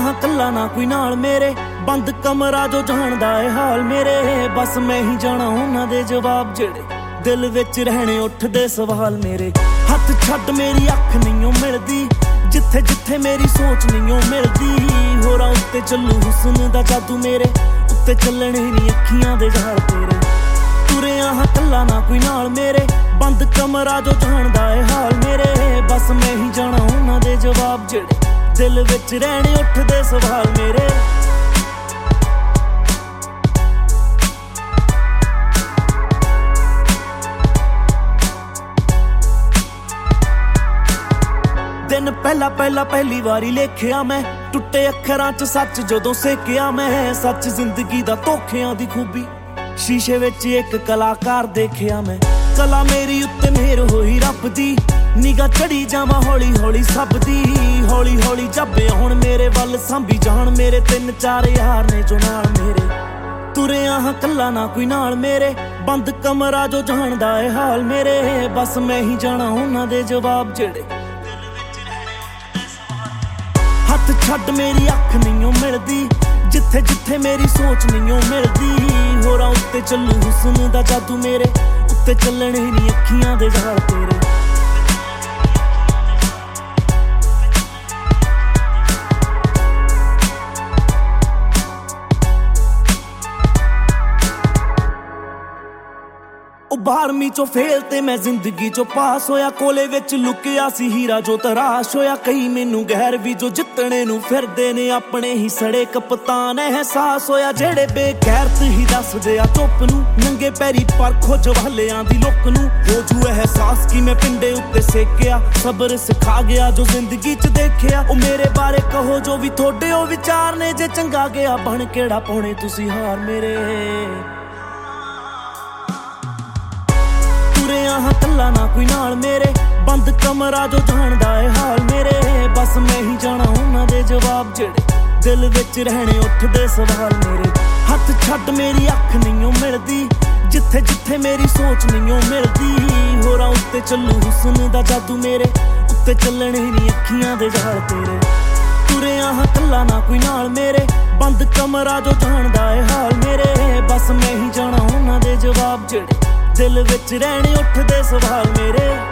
ਹਾਂ ਕੱਲਾ ਨਾ ਕੋਈ ਨਾਲ ਮੇਰੇ, ਬੰਦ ਕਮਰਾ ਜੋ ਜਾਣਦਾ ਏ ਹਾਲ ਮੇਰੇ। ਬਸ ਮੈਂ ਹੀ ਜਾਣਾ ਉਹਨਾਂ ਦੇ ਜਵਾਬ ਜਿਹੜੇ ਦਿਲ ਵਿੱਚ ਰਹਿਣੇ ਉੱਠਦੇ ਸਵਾਲ ਮੇਰੇ। ਹੱਥ ਛੱਡ ਮੇਰੀ ਅੱਖ ਨਹੀਂਓ ਮਿਲਦੀ, ਜਿੱਥੇ ਜਿੱਥੇ ਮੇਰੀ ਸੋਚ ਨਹੀਂਓ ਮਿਲਦੀ। ਹੋਰਾਂ ਉੱਤੇ ਚੱਲੂ ਹੁਸਨ ਦਾ ਜਾਦੂ, ਮੇਰੇ ਉੱਤੇ ਚੱਲਣੇ ਨੀ ਅੱਖੀਆਂ ਦੇ ਜਾਲ ਤੇਰੇ। ਤੁਰਿਆ ਹਾਂ ਕੱਲਾ ਨਾ ਕੋਈ ਨਾਲ ਮੇਰੇ, ਬੰਦ ਕਮਰਾ ਜੋ ਜਾਣਦਾ ਏ ਹਾਲ ਮੇਰੇ। ਬਸ ਮੈਂ ਹੀ ਜਾਣਾ ਉਹਨਾਂ ਦੇ ਜਵਾਬ ਜਿਹੜੇ ਦਿਲ ਵਿੱਚ ਰਹਿਣੇ ਉੱਠਦੇ ਸਵਾਲ ਮੇਰੇ। ਦਿਨ ਪਹਿਲੀ ਵਾਰੀ ਲੇਖਿਆ ਮੈਂ, ਟੁੱਟੇ ਅੱਖਰਾਂ 'ਚ ਸੱਚ ਜਦੋਂ ਸੇਕਿਆ ਮੈਂ। ਸੱਚ ਜ਼ਿੰਦਗੀ ਦਾ ਧੋਖਿਆਂ ਦੀ ਖੂਬੀ, ਸ਼ੀਸ਼ੇ ਵਿੱਚ ਇੱਕ ਕਲਾਕਾਰ ਦੇਖਿਆ ਮੈਂ। ਕਲਾ ਮੇਰੀ ਉੱਤੇ ਮਿਹਰ ਹੋਈ ਰੱਬ ਦੀ, ਨਿਗਾਹ ਚੜੀ ਜਾਵਾਂ ਹੌਲੀ ਹੌਲੀ ਸਭ ਦੀ। ਹੌਲੀ ਹੌਲੀ ਜਾਬੇ ਹੁਣ ਮੇਰੇ ਵੱਲ ਸਾਂਭੀ ਜਾਣ ਮੇਰੇ, 3-4 ਯਾਰ ਨੇ ਜੋ ਨਾਲ ਮੇਰੇ। ਤੁਰਿਆ ਹਾਂ ਕੱਲਾ ਨਾ ਕੋਈ ਨਾਲ ਮੇਰੇ, ਬੰਦ ਕਮਰਾ ਜੋ ਜਾਣਦਾ ਏ ਹਾਲ ਮੇਰੇ। ਬਸ ਮੈਂ ਹੀ ਜਾਣਾ ਉਹਨਾਂ ਦੇ ਜਵਾਬ ਜਿਹੜੇ ਹੱਥ ਛੱਡ ਮੇਰੀ ਅੱਖ ਨਹੀਂਓ ਮਿਲਦੀ, ਜਿੱਥੇ ਜਿੱਥੇ ਮੇਰੀ ਸੋਚ ਨਹੀਂਓ ਮਿਲਦੀ। ਹੋਰਾਂ ਉੱਤੇ ਚੱਲੂ ਹੁਸਨ ਦਾ ਜਾਦੂ, ਮੇਰੇ ਉੱਤੇ ਚੱਲਣੇ ਨੀ ਅੱਖੀਆਂ ਦੇ ਜਾਲ ਤੇਰੇ। ਉਹ 12ਵੀਂ ਚੋਂ ਫੇਲ ਤੇ ਮੈਂ ਜ਼ਿੰਦਗੀ ਚੋਂ ਪਾਸ ਹੋਇਆ। ਕੋਲੇ ਵਿੱਚ ਲੁਕਿਆ ਸੀ ਹੀਰਾ ਜੋ ਤਰਾਸ਼ ਹੋਇਆ। ਕਈ ਮੈਨੂੰ ਗੈਰ ਵੀ ਜੋ ਜਿੱਤਣੇ ਨੂੰ ਫਿਰਦੇ ਨੇ, ਆਪਣੇ ਹੀ ਸੜੇ ਕਪਤਾਨ ਅਹਿਸਾਸ ਹੋਇਆ। ਜਿਹੜੇ ਬੇਗੈਰਤ ਹੀ ਦੱਸਦੇ ਆ ਚੁੱਪ ਨੂੰ, ਨੰਗੇ ਪੈਰੀ ਪਰਖੋ ਜਵਾਲਿਆਂ ਦੀ ਲੁੱਕ ਨੂੰ। ਹੋ ਜੂ ਅਹਿਸਾਸ ਕਿ ਮੈਂ ਪਿੰਡੇ ਉੱਤੇ ਸੇਕਿਆ, ਸਬਰ ਸਿਖਾ ਗਿਆ ਜੋ ਜ਼ਿੰਦਗੀ 'ਚ ਦੇਖਿਆ। ਉਹ ਮੇਰੇ ਬਾਰੇ ਕਹੋ ਜੋ ਵੀ ਤੁਹਾਡੇ ਉਹ ਵਿਚਾਰ ਨੇ, ਜੇ ਚੰਗਾ ਗਿਆ ਬਣ ਕਿਹੜਾ ਪਾਉਣੇ ਤੁਸੀਂ ਹਾਰ ਮੇਰੇ। ਤੁਰਿਆ ਹਾਂ ਕੱਲਾ ਨਾ ਕੋਈ ਨਾਲ ਮੇਰੇ, ਬੰਦ ਕਮਰਾ ਜੋ ਜਾਣਦਾ ਏ ਹਾਲ ਮੇਰੇ। ਬਸ ਮੈਂ ਹੀ ਜਾਣਾ ਉਹਨਾਂ ਦੇ ਜਵਾਬ ਜਿਹੜੇ ਦਿਲ ਵਿੱਚ ਰਹਿਣੇ ਉੱਠਦੇ ਸਵਾਲ ਮੇਰੇ। ਹੱਥ ਛੱਡ ਮੇਰੀ ਅੱਖ ਨਹੀਂਓ ਮਿਲਦੀ, ਜਿੱਥੇ ਜਿੱਥੇ ਮੇਰੀ ਸੋਚ ਨਹੀਂਓ ਮਿਲਦੀ। ਹੋਰਾਂ ਉੱਤੇ ਚੱਲੂ ਹੁਸਨ ਦਾ ਜਾਦੂ, ਮੇਰੇ ਉੱਤੇ ਚੱਲਣੇ ਨੀ ਅੱਖੀਆਂ ਦੇ ਜਾਲ ਤੇਰੇ। ਤੁਰਿਆ ਹਾਂ ਕੱਲਾ ਨਾ ਕੋਈ ਨਾਲ ਮੇਰੇ, ਬੰਦ ਕਮਰਾ ਜੋ ਜਾਣਦਾ ਏ ਹਾਲ ਮੇਰੇ। ਬਸ ਮੈਂ ਹੀ ਜਾਣਾ ਉਹਨਾਂ ਦੇ ਜਵਾਬ ਜਿਹੜੇ ਦਿਲ ਵਿੱਚ ਰਹਿਣੇ ਉੱਠਦੇ ਸਵਾਲ ਮੇਰੇ।